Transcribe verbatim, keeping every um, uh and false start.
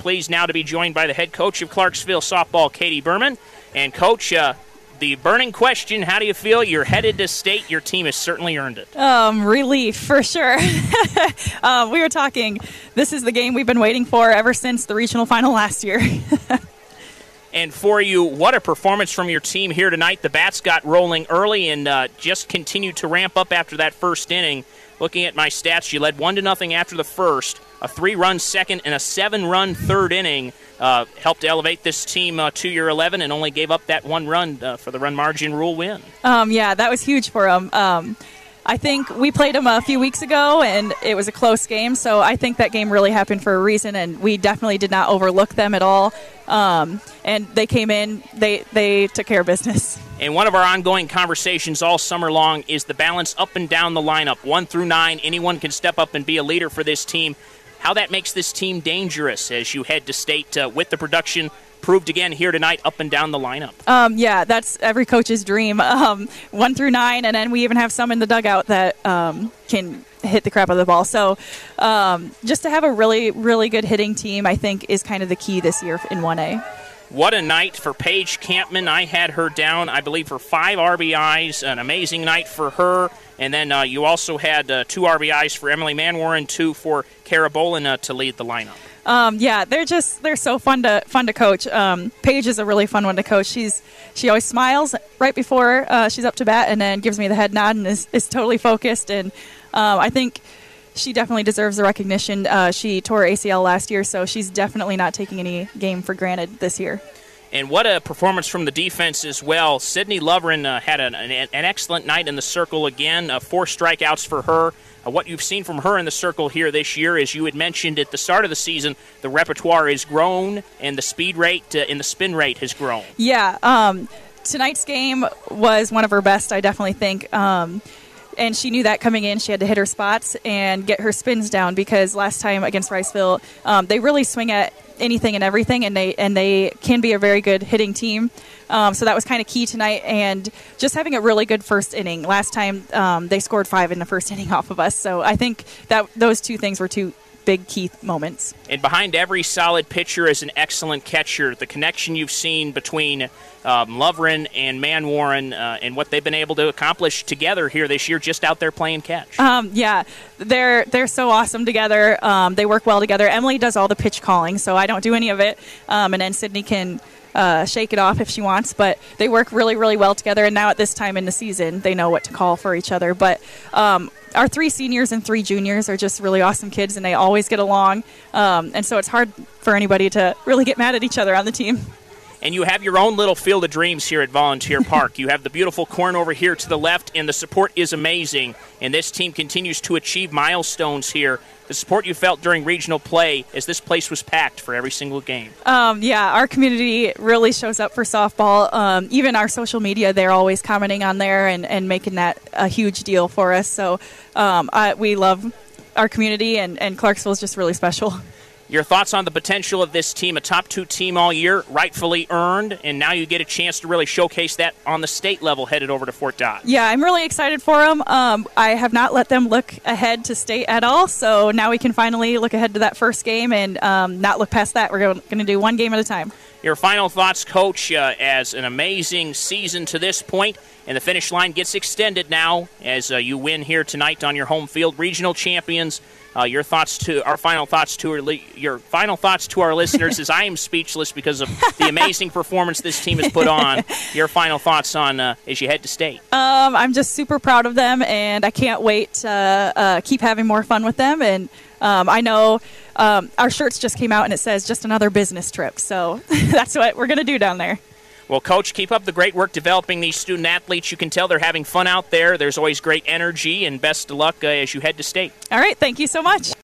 pleased now to be joined by the head coach of Clarksville softball, Katie Berman. And, Coach, uh, the burning question, how do you feel? You're headed to state. Your team has certainly earned it. Um, relief, for sure. um, we were talking, this is the game we've been waiting for ever since the regional final last year. And for you, what a performance from your team here tonight. The bats got rolling early and uh, just continued to ramp up after that first inning. Looking at my stats, you led one to nothing after the first. A three-run second and a seven-run third inning uh, helped elevate this team uh, to your eleven and only gave up that one run uh, for the run margin rule win. Um, yeah, that was huge for them. Um, I think we played them a few weeks ago, and it was a close game, so I think that game really happened for a reason, and we definitely did not overlook them at all. Um, and they came in, they, they took care of business. And one of our ongoing conversations all summer long is the balance up and down the lineup, one through nine. Anyone can step up and be a leader for this team. How that makes this team dangerous as you head to state uh, with the production proved again here tonight up and down the lineup. Um, yeah, that's every coach's dream. Um, one through nine, and then we even have some in the dugout that um, can hit the crap out of the ball. So um, just to have a really, really good hitting team, I think, is kind of the key this year in one A. What a night for Paige Campman. I had her down, I believe, for five R B Is. An amazing night for her. And then uh, you also had uh, two R B Is for Emily Manwaring, two for Kara Bolin uh, to lead the lineup. Um, yeah, they're just they're so fun to fun to coach. Um, Paige is a really fun one to coach. She's she always smiles right before uh, she's up to bat, and then gives me the head nod and is, is totally focused. And um, I think she definitely deserves the recognition. Uh, she tore her A C L last year, so she's definitely not taking any game for granted this year. And what a performance from the defense as well. Sydney Lovren uh, had an, an, an excellent night in the circle again, uh, four strikeouts for her. Uh, what you've seen from her in the circle here this year, as you had mentioned at the start of the season, the repertoire has grown and the speed rate uh, and the spin rate has grown. Yeah, um, tonight's game was one of her best, I definitely think. Um, and she knew that coming in. She had to hit her spots and get her spins down, because last time against Riceville, um, they really swing at anything and everything, and they and they can be a very good hitting team. Um, so that was kind of key tonight, and just having a really good first inning. Last time um, they scored five in the first inning off of us, so I think that those two things were two big key moments. And behind every solid pitcher is an excellent catcher. The connection you've seen between um, Lovren and Manwaring uh, and what they've been able to accomplish together here this year, just out there playing catch. Um, yeah, they're they're so awesome together. Um, they work well together. Emily does all the pitch calling, so I don't do any of it, um, and then Sydney can uh, shake it off if she wants. But they work really, really well together, and now at this time in the season, they know what to call for each other. But um, our three seniors and three juniors are just really awesome kids, and they always get along. Um, and so it's hard for anybody to really get mad at each other on the team. And you have your own little field of dreams here at Volunteer Park. You have the beautiful corn over here to the left, and the support is amazing. And this team continues to achieve milestones here. The support you felt during regional play as this place was packed for every single game. Um, yeah, our community really shows up for softball. Um, even our social media, they're always commenting on there and, and making that a huge deal for us. So um, I, we love our community, and, and Clarksville is just really special. Your thoughts on the potential of this team, a top two team all year, rightfully earned, and now you get a chance to really showcase that on the state level headed over to Fort Dodge. Yeah, I'm really excited for them. Um, I have not let them look ahead to state at all, so now we can finally look ahead to that first game and um, not look past that. We're going to do one game at a time. Your final thoughts, Coach, uh, as an amazing season to this point, and the finish line gets extended now as uh, you win here tonight on your home field, regional champions. Uh, your thoughts to our final thoughts to our li- your final thoughts to our listeners, as I am speechless because of the amazing performance this team has put on. Your final thoughts on uh, as you head to state. Um, I'm just super proud of them, and I can't wait to uh, keep having more fun with them. And um, I know um, our shirts just came out, and it says just another business trip. So that's what we're going to do down there. Well, Coach, keep up the great work developing these student athletes. You can tell they're having fun out there. There's always great energy, and best of luck uh, as you head to state. All right. Thank you so much.